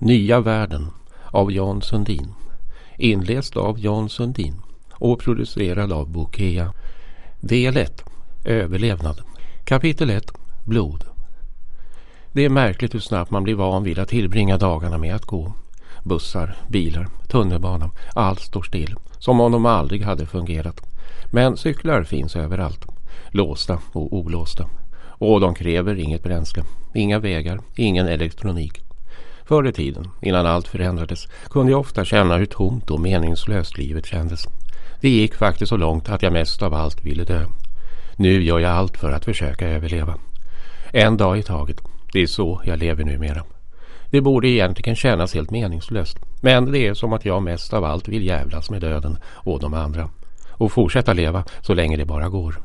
Nya världen av Jan Sundin. Inläst av Jan Sundin och producerad av Bokea. Del 1. Överlevnad. Kapitel 1. Blod. Det är märkligt hur snabbt man blir van vid att tillbringa dagarna med att gå. Bussar, bilar, tunnelbana, allt står still. Som om de aldrig hade fungerat. Men cyklar finns överallt. Låsta och olåsta. Och de kräver inget bränsle. Inga vägar, ingen elektronik. Förr i tiden, innan allt förändrades, kunde jag ofta känna hur tomt och meningslöst livet kändes. Det gick faktiskt så långt att jag mest av allt ville dö. Nu gör jag allt för att försöka överleva. En dag i taget. Det är så jag lever numera. Det borde egentligen kännas helt meningslöst. Men det är som att jag mest av allt vill jävlas med döden och de andra. Och fortsätta leva så länge det bara går.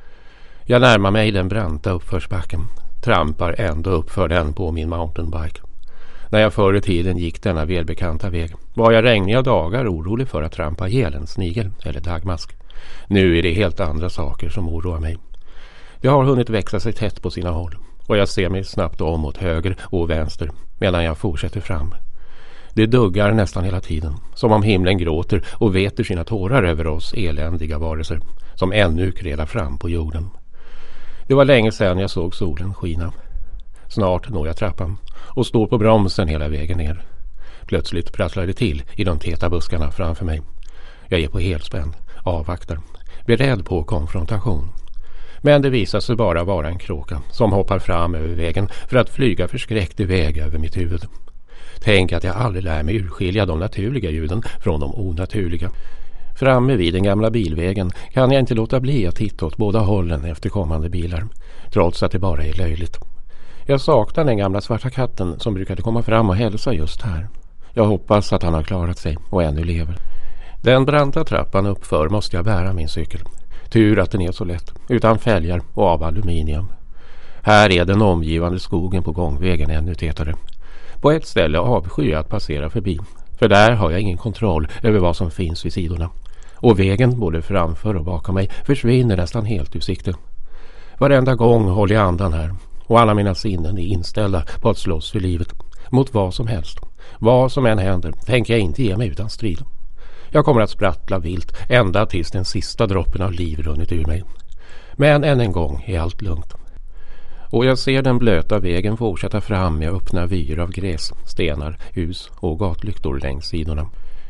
Jag närmar mig den branta uppförsbacken. Trampar ändå uppför den på min mountainbike. När jag förr i tiden gick denna välbekanta väg var jag regniga dagar orolig för att trampa ihjäl en snigel eller dagmask. Nu är det helt andra saker som oroar mig. Det har hunnit växa sig tätt på sina håll och jag ser mig snabbt om mot höger och vänster medan jag fortsätter fram. Det duggar nästan hela tiden, som om himlen gråter och veter sina tårar över oss eländiga varelser som ännu krälar fram på jorden. Det var länge sedan jag såg solen skina. Snart når jag trappan och står på bromsen hela vägen ner. Plötsligt prasslar det till i de täta buskarna framför mig. Jag är på helspänn, avvaktar, beredd på konfrontation. Men det visar sig bara vara en kråka som hoppar fram över vägen för att flyga förskräckt iväg över mitt huvud. Tänk att jag aldrig lär mig urskilja de naturliga ljuden från de onaturliga. Framme vid den gamla bilvägen kan jag inte låta bli att titta åt båda hållen efter kommande bilar, trots att det bara är löjligt. Jag saknar den gamla svarta katten som brukade komma fram och hälsa just här. Jag hoppas att han har klarat sig och ännu lever. Den branta trappan uppför måste jag bära min cykel. Tur att den är så lätt, utan fälgar och av aluminium. Här är den omgivande skogen på gångvägen ännu tätare. På ett ställe avskyr jag att passera förbi, för där har jag ingen kontroll över vad som finns vid sidorna. Och vägen både framför och bakom mig försvinner nästan helt ur sikte. Varenda gång håller jag andan här. Och alla mina sinnen är inställda på att slåss för livet. Mot vad som helst. Vad som än händer tänker jag inte ge mig utan strid. Jag kommer att sprattla vilt ända tills den sista droppen av liv runnit ur mig. Men än en gång är allt lugnt. Och jag ser den blöta vägen fortsätta fram med öppna vyer av gräs, stenar, hus och gatlyktor längs sidorna.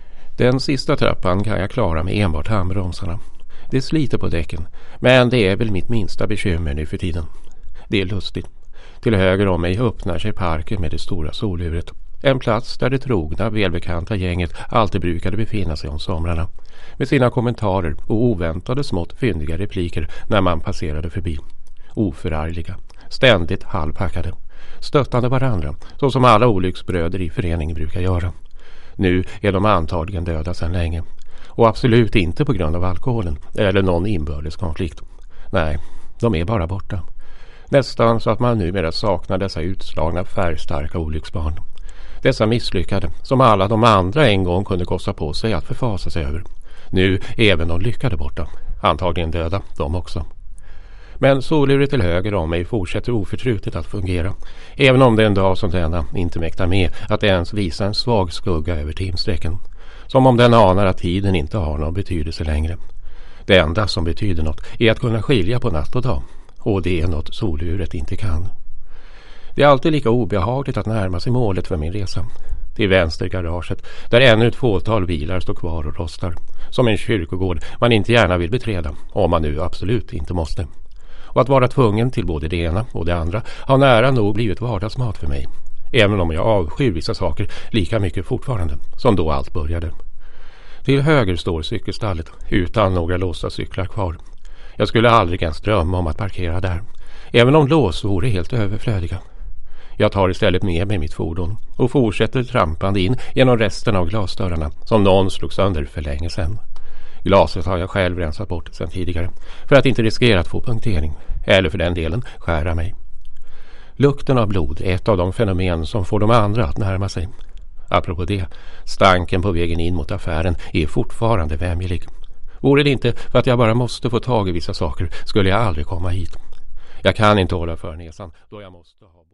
Den sista trappan kan jag klara med enbart handbromsarna. Det sliter på däcken, men det är väl mitt minsta bekymmer nu för tiden. Det är lustigt. Till höger om mig öppnar sig parken med det stora soluret. En plats där det trogna, välbekanta gänget alltid brukade befinna sig om somrarna. Med sina kommentarer och oväntade smått fyndiga repliker när man passerade förbi. Oförargliga, ständigt halvpackade. Stöttande varandra, så som alla olycksbröder i föreningen brukar göra. Nu är de antagligen döda sedan länge. Och absolut inte på grund av alkoholen eller någon inbördes konflikt. Nej, de är bara borta. Nästan så att man numera saknar dessa utslagna färgstarka olycksbarn. Dessa misslyckade som alla de andra en gång kunde kosta på sig att förfasa sig över. Nu är även de lyckade borta. Antagligen döda, de också. Men soluret till höger om mig fortsätter oförtrutet att fungera. Även om det en dag som denna inte mäktar med att ens visa en svag skugga över timsträcken. Som om den anar att tiden inte har någon betydelse längre. Det enda som betyder något är att kunna skilja på natt och dag. Och det är något soluret inte kan. Det är alltid lika obehagligt att närma sig målet för min resa. Till vänster garaget, där ännu ett fåtal bilar står kvar och rostar. Som en kyrkogård man inte gärna vill beträda, om man nu absolut inte måste. Och att vara tvungen till både det ena och det andra har nära nog blivit vardagsmat för mig. Även om jag avskyr vissa saker lika mycket fortfarande, som då allt började. Till höger står cykelstallet, utan några låsta cyklar kvar. Jag skulle aldrig ens drömma om att parkera där, även om lås vore helt överflödiga. Jag tar istället med mig mitt fordon och fortsätter trampande in genom resten av glasdörrarna som någon slog sönder för länge sedan. Glaset har jag själv rensat bort sedan tidigare för att inte riskera att få punktering, eller för den delen skära mig. Lukten av blod är ett av de fenomen som får de andra att närma sig. Apropå det, stanken på vägen in mot affären är fortfarande vämjelig. Vore det inte för att jag bara måste få tag i vissa saker skulle jag aldrig komma hit. Jag kan inte hålla för näsan då jag måste ha...